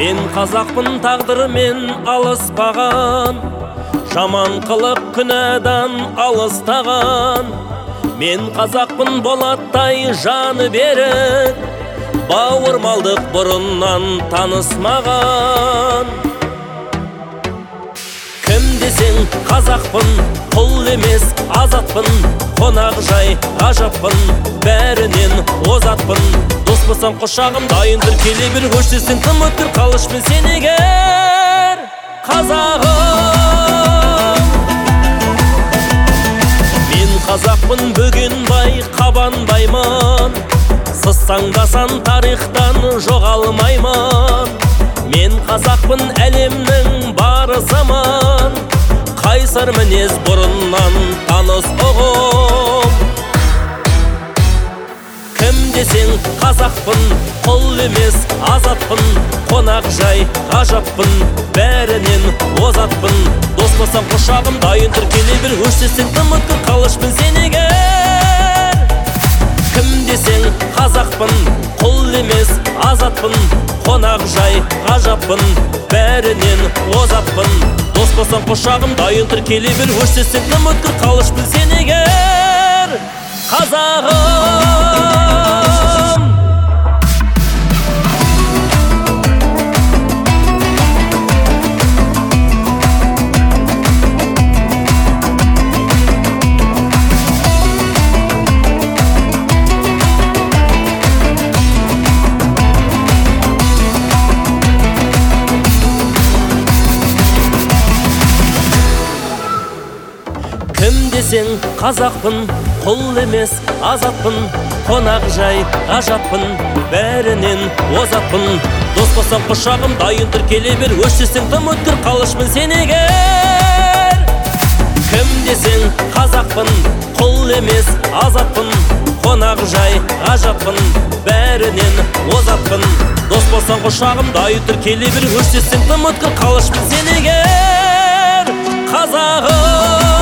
Мен қазақпын, тағдырмен алыспаған, жаман қылып күнәдан алыстаған. Мен қазақпын, болаттай жаны берік, бауырмалдық бұрыннан танысмаған. Кім десең қазақпын, құл емес азатпын, қонақ жай ғажаппын, бәрінен озатпын. Дос болсам құшағым дайындыр, келе бер, өшсесең тым өткір, қалышпен сен егер қазағым. Мен қазақпын, бөгенбай қабанбаймын, сызсаңдасан тарихтан жоғалмаймын. Мен қазақпын, әлемнің бары заман, қайсар мінез бұрыннан таныс ұғым. Кім десең қазақпын, құл емес азатпын, қонақ жай ғажаппын, бәрінен озатпын. Дос болсам құшағым дайын тұр, келе бер, өшсесең тым өткір, қалышпен сен егер. Кім десең қазақпын, құл емес азатпын, қонақ жай ғажаппын, бәрінен озатпын. Дос болсам құшағым дайын тұр, келе бер, өшсесең тым өткір, қалышпен сен егер қазағым. Кім десең қазақпын, құл емес азатпын, қонақ жай ғажаппын, бәрінен озатпын. Дос болсам құшағым дайын тұр, келе бер, өшсесең тым өткір, қалышпын сен егер. Кім десең қазақпын, құл емес азатпын, қонақ жай ғажаппын, бәрінен озатпын. Дос болсам құшағым дайын тұр, келе бер, өшсесең тым өткір, қалышпын сен егер қазағым.